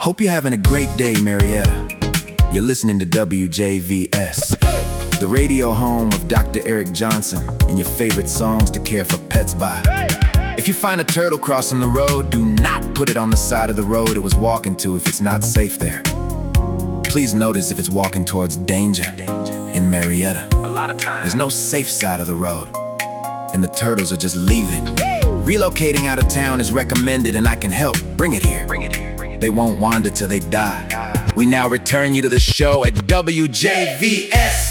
Hope you're having a great day, Marietta. You're listening to WJVS, the radio home of Dr. Eric Johnson and your favorite songs to care for pets by. If you find a turtle crossing the road, do not put it on the side of the road it was walking to if it's not safe there. Please notice if it's walking towards danger in Marietta. There's no safe side of the road, and the turtles are just leaving. Relocating out of town is recommended, and I can help. Bring it here. They won't wander till they die. We now return you to the show at WJVS.